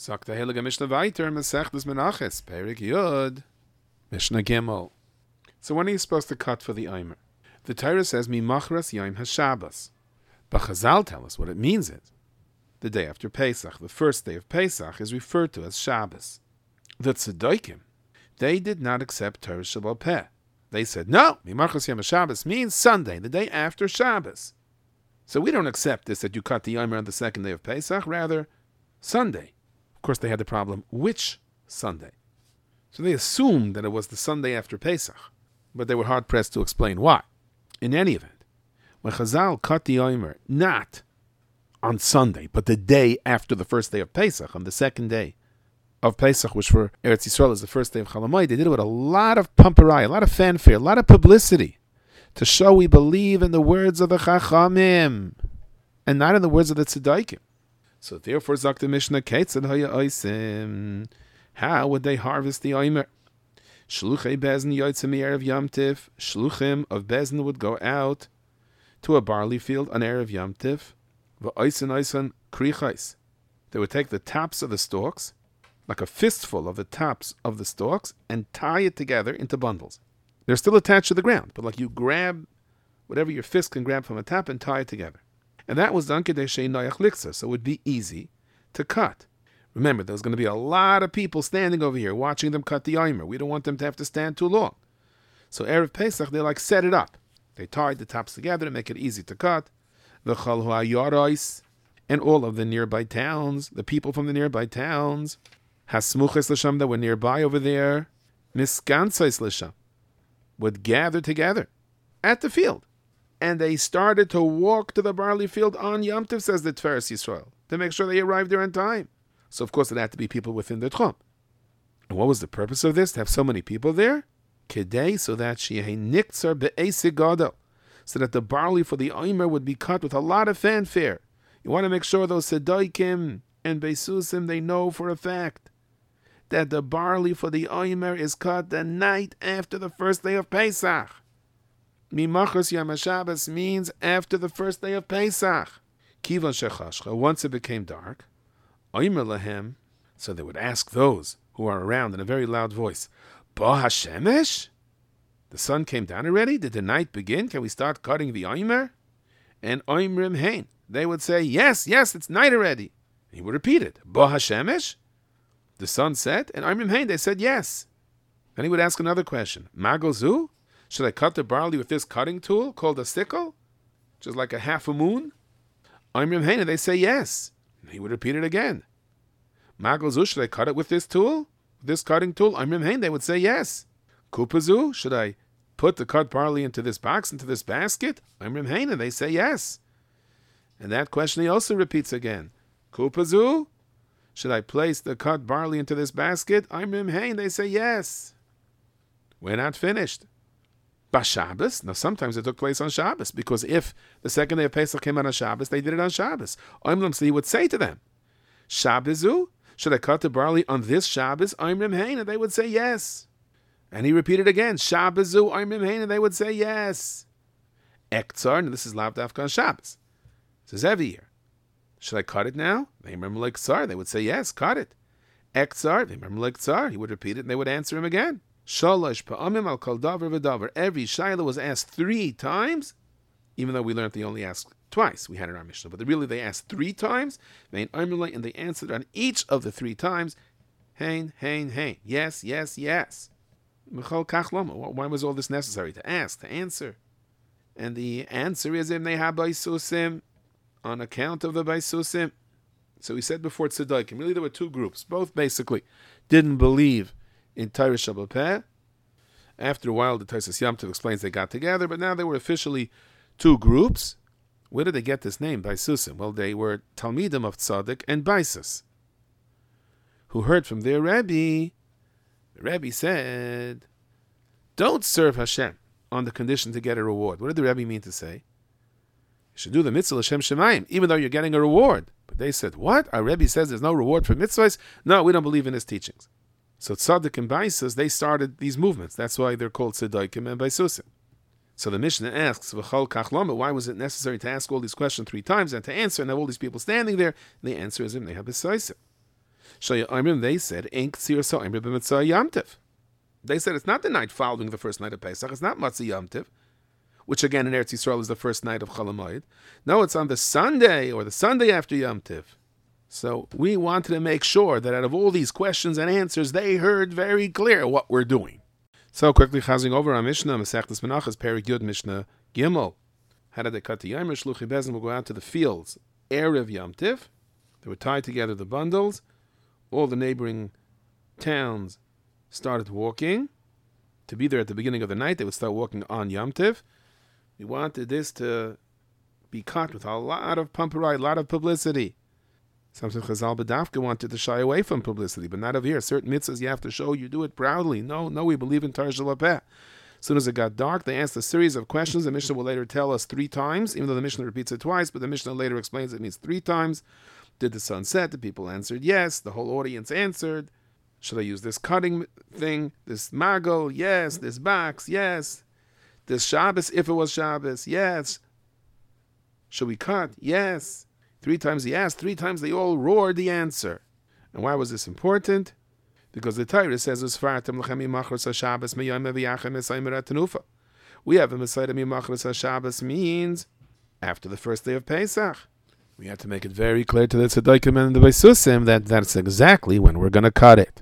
Sagt der Heilige Mishnah weiter, Masechtas Menachos, Perik Yud, Mishnah Gimel. So when are you supposed to cut for the Omer? The Torah says, Mimachras Yom HaShabbos. But Chazal tell us what it means is, the day after Pesach, the first day of Pesach, is referred to as Shabbos. The Tzaddikim, they did not accept Torah Sheba'al Peh. They said, no, Mimachras Yom HaShabbos means Sunday, the day after Shabbos. So we don't accept this, that you cut the Omer on the second day of Pesach, rather, Sunday. Of course, they had the problem, which Sunday? So they assumed that it was the Sunday after Pesach, but they were hard-pressed to explain why. In any event, when Chazal cut the Omer, not on Sunday, but the day after the first day of Pesach, on the second day of Pesach, which for Eretz Yisrael is the first day of Chol Hamoed, they did it with a lot of pumperai, a lot of fanfare, a lot of publicity, to show we believe in the words of the Chachamim, and not in the words of the Tzaddikim. So therefore, Zakta Mishnah, Ketzad Haya Oisim, how would they harvest the Omer? Shluchei Bezin Yotzim Erev Yom Tif, Shluchim of Bezin would go out to a barley field on Erev Yom Tif, V'oisen krichais. They would take the tops of the stalks, like a fistful of the tops of the stalks, and tie it together into bundles. They're still attached to the ground, but like you grab whatever your fist can grab from a top and tie it together. And that was done Kedei She'ein Noach Liksa, so it would be easy to cut. Remember, there's going to be a lot of people standing over here watching them cut the Omer. We don't want them to have to stand too long. So Erev Pesach, they set it up. They tied the tops together to make it easy to cut. The Chol HaYarais, and all of the nearby towns, the people from the nearby towns, Hasmuches L'sham, that were nearby over there, Miskantzais L'sham, would gather together at the field. And they started to walk to the barley field on Yom Tov, says the Tiferes Yisrael, to make sure they arrived there on time. So, of course, it had to be people within the Tchum. And what was the purpose of this? To have so many people there? Kedei, so that Shehei Niktzar Be'esig Gadol, so that the barley for the Omer would be cut with a lot of fanfare. You want to make sure those Tzaddikim and Beisusim, they know for a fact that the barley for the Omer is cut the night after the first day of Pesach. Mimachos Yom HaShabbos means after the first day of Pesach. Kivan Shechashcha, once it became dark, Omer Lahem, so they would ask those who are around in a very loud voice, Ba HaShemesh? The sun came down already? Did the night begin? Can we start cutting the Omer? And Oimrim Hein, they would say, yes, it's night already. And he would repeat it, Ba HaShemesh? The sun set, and Oimrim Hein, they said yes. Then he would ask another question, Magozu? Should I cut the barley with this cutting tool called a sickle? Which is like a half a moon? Oimrim Hein, they say yes. And he would repeat it again. Magozu, should I cut it with this tool? This cutting tool? Oimrim Hein, they would say yes. Kupazu, should I put the cut barley into this box, into this basket? Oimrim Hein, and they say yes. And that question he also repeats again. Kupazu, should I place the cut barley into this basket? Oimrim Hein, they say yes. We're not finished. Shabbos. Now, sometimes it took place on Shabbos, because if the second day of Pesach came out on Shabbos, they did it on Shabbos. Oimrim, so he would say to them, Shabbazu, should I cut the barley on this Shabbos? Oimrim Hein, and they would say yes. And he repeated again, Shabbazu, Oimrim Hein, and they would say yes. Ektzar, and this is Lav Dafka on Shabbos. This is every year. Should I cut it now? They remember like Tsar, they would say yes, cut it. Ektzar, they remember like Tsar, he would repeat it, and they would answer him again. Shalosh pa'amim al kol davar v'davar. Every Shaila was asked 3 times, even though we learned they only asked twice. We had in our Mishnah, but really they asked 3 times. And they answered on each of the 3 times. Hein. Yes. Why was all this necessary? To ask, to answer. And the answer is im neha baisusim, on account of the baisusim. So we said before Tzaddikim, really there were 2 groups. Both basically didn't believe in Torah Sheba'al Peh. After a while, the Tosfos Yom Tov explains they got together, but now they were officially 2 groups. Where did they get this name, Baisusim? Well, they were Talmidim of Tzaddik and Baisus, who heard from their Rebbe. The Rebbe said, don't serve Hashem on the condition to get a reward. What did the Rebbe mean to say? You should do the mitzvah L'Shem Shemayim, even though you're getting a reward. But they said, what? Our Rebbe says there's no reward for mitzvahs? No, we don't believe in his teachings. So Tzaddik and Baisus, they started these movements. That's why they're called Tzaddikim and Baisusim. So the Mishnah asks, V'chol kach lama, why was it necessary to ask all these questions 3 times and to answer and have all these people standing there? And the answer is, they have B'saisim. They said, Ein Ktsir So Omer B'Mitzvah Yom Tov. They said it's not the night following the first night of Pesach. It's not Matzah Yom Tov, which again in Eretz Yisrael is the first night of Chol Hamoed. No, it's on the Sunday or the Sunday after Yom Tov. So we wanted to make sure that out of all these questions and answers, they heard very clear what we're doing. So quickly chazing over our Mishnah, Masechtas Menachos, Perek Yud, Mishnah Gimel. How did they cut the Yomer? Shluchei Bezin will go out to the fields. Erev Yom Tiv. They would tie together the bundles. All the neighboring towns started walking. To be there at the beginning of the night, they would start walking on Yom Tiv. We wanted this to be cut with a lot of pumperai, a lot of publicity. Sometimes Chazal B'dafka wanted to shy away from publicity, but not over here. Certain mitzvahs you have to show you do it proudly. No, we believe in Torah Shalapeh. As soon as it got dark, they asked a series of questions. The Mishnah will later tell us 3 times, even though the Mishnah repeats it twice, but the Mishnah later explains it means 3 times. Did the sun set? The people answered yes. The whole audience answered. Should I use this cutting thing? This magel? Yes. This box? Yes. This Shabbos, if it was Shabbos? Yes. Should we cut? Yes. 3 times he asked. 3 times they all roared the answer. And why was this important? Because the Torah says, we have a Messiah Mimachras Shabbos means after the first day of Pesach. We have to make it very clear to the Tzaddikim and the Beisusim that that's exactly when we're going to cut it.